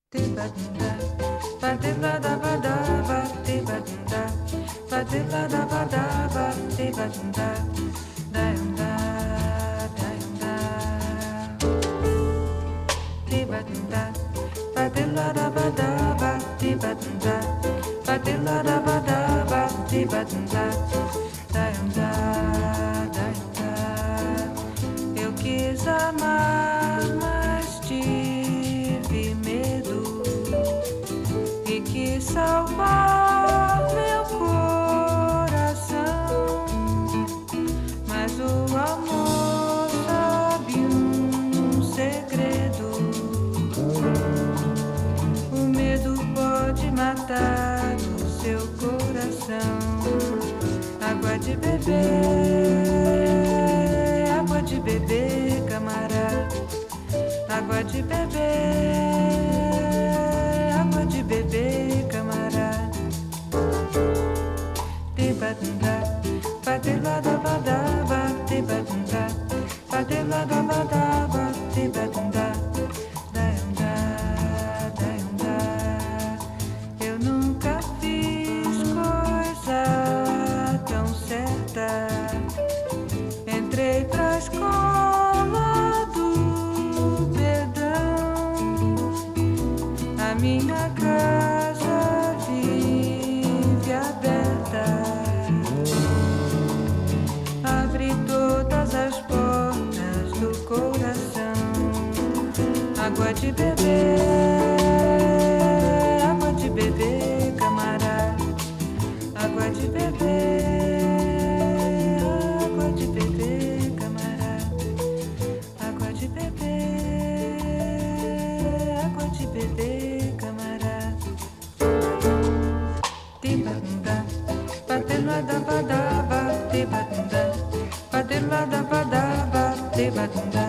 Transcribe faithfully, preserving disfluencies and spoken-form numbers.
Ba-dee-ba-dum-da, ba-dee-ba-da-ba-da, ba-dee-ba-dum-da, ba-dee-ba-da-ba-da, ba-dee-ba-dum-da, da-yum-da, da-yum-da. Dee-ba-dum-da, ba-dee-la-da-ba-da, ba-dee-ba-dum-da, ba-dee-la-da-ba-da, ba-dee-ba-dum-da, da-yum-da, da-yum-da. Eu quis amar, mas tive medo e quis salvar meu coração, mas o amor sabe um segredo. O medo pode matar o seu coração. Água de beber, água de beber, camarada. Água de beber, água de beber, camarada. Dee-ba-dum-da, ba-dee-la-da-ba-da, ba-dee-ba-dum-da, ba-dee-la-da-ba-da, ba-dee-ba-dum-da, da-yum-da, da-yum-da. Eu nunca fiz coisa tão certa. Entrei pra escola do perdão. A minha casa vive aberta. Abre todas as portas do coração. Água de beber, água de beber, camarada. Água de beber, água de beber, camarada. Água de beber, água de beber, camarada. Dee-ba-dum-da, ba-dee-la-da-ba-da, ba-dee-ba-dum-da, ba-dee-la-da-ba-da, ba-dee-ba-dum-da.